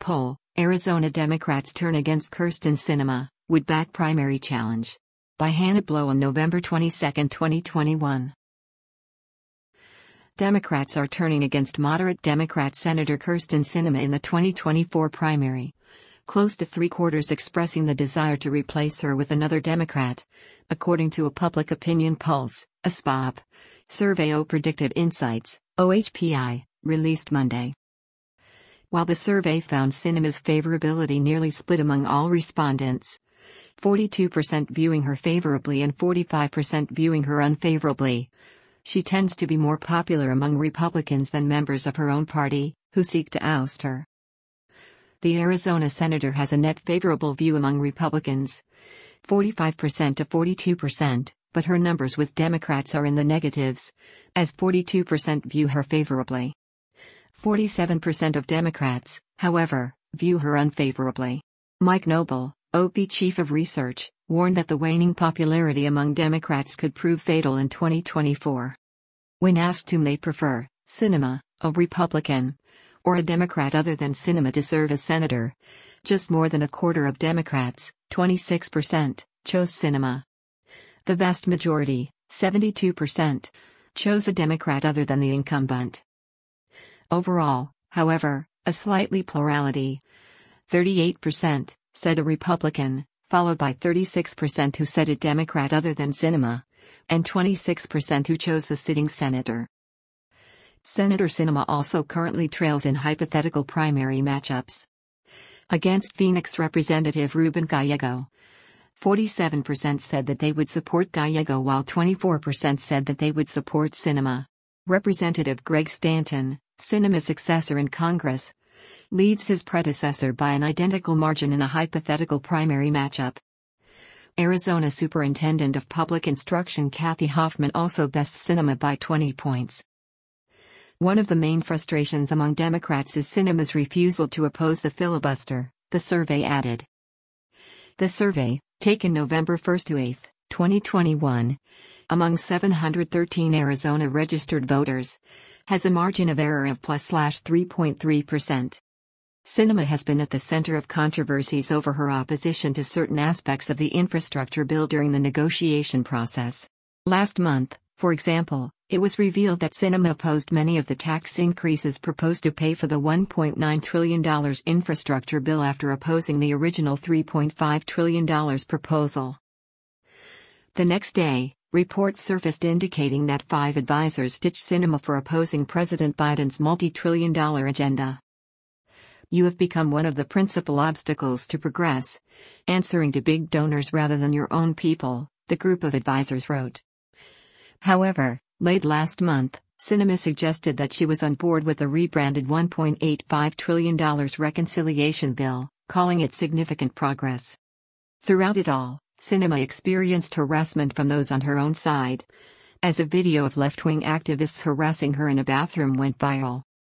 poll, Arizona Democrats turn against Kyrsten Sinema, would back primary challenge. By Hannah Blow on November 22, 2021. Democrats are turning against moderate Democrat Senator Kyrsten Sinema in the 2024 primary. Close to three-quarters expressing the desire to replace her with another Democrat, according to a Public Opinion Pulse, a SPOP, survey of Predictive Insights, OHPI, released Monday. While the survey found Sinema's favorability nearly split among all respondents, 42% viewing her favorably and 45% viewing her unfavorably, she tends to be more popular among Republicans than members of her own party, who seek to oust her. The Arizona senator has a net favorable view among Republicans, 45% to 42%, but her numbers with Democrats are in the negatives, as 42% view her favorably. 47% of Democrats, however, view her unfavorably. Mike Noble, OP Chief of Research, warned that the waning popularity among Democrats could prove fatal in 2024. When asked whom they prefer, Sinema, a Republican, or a Democrat other than Sinema to serve as senator, just more than a quarter of Democrats, 26%, chose Sinema. The vast majority, 72%, chose a Democrat other than the incumbent. Overall, however, a slightly plurality. 38% said a Republican, followed by 36% who said a Democrat other than Sinema, and 26% who chose the sitting senator. Senator Sinema also currently trails in hypothetical primary matchups. Against Phoenix Representative Ruben Gallego, 47% said that they would support Gallego while 24% said that they would support Sinema. Representative Greg Stanton, Sinema's successor in Congress, leads his predecessor by an identical margin in a hypothetical primary matchup. Arizona Superintendent of Public Instruction Kathy Hoffman also bests Sinema by 20 points. One of the main frustrations among Democrats is Sinema's refusal to oppose the filibuster, the survey added. The survey, taken November 1 to 8, 2021, among 713 Arizona registered voters, has a margin of error of +3.3%. Sinema has been at the center of controversies over her opposition to certain aspects of the infrastructure bill during the negotiation process. Last month, for example, it was revealed that Sinema opposed many of the tax increases proposed to pay for the $1.9 trillion infrastructure bill after opposing the original $3.5 trillion proposal. The next day, reports surfaced indicating that 5 advisors ditched Sinema for opposing President Biden's multi-trillion-dollar agenda. You have become one of the principal obstacles to progress, answering to big donors rather than your own people, the group of advisors wrote. However, late last month, Sinema suggested that she was on board with the rebranded $1.85 trillion reconciliation bill, calling it significant progress. Throughout it all, Sinema experienced harassment from those on her own side, as a video of left-wing activists harassing her in a bathroom went viral.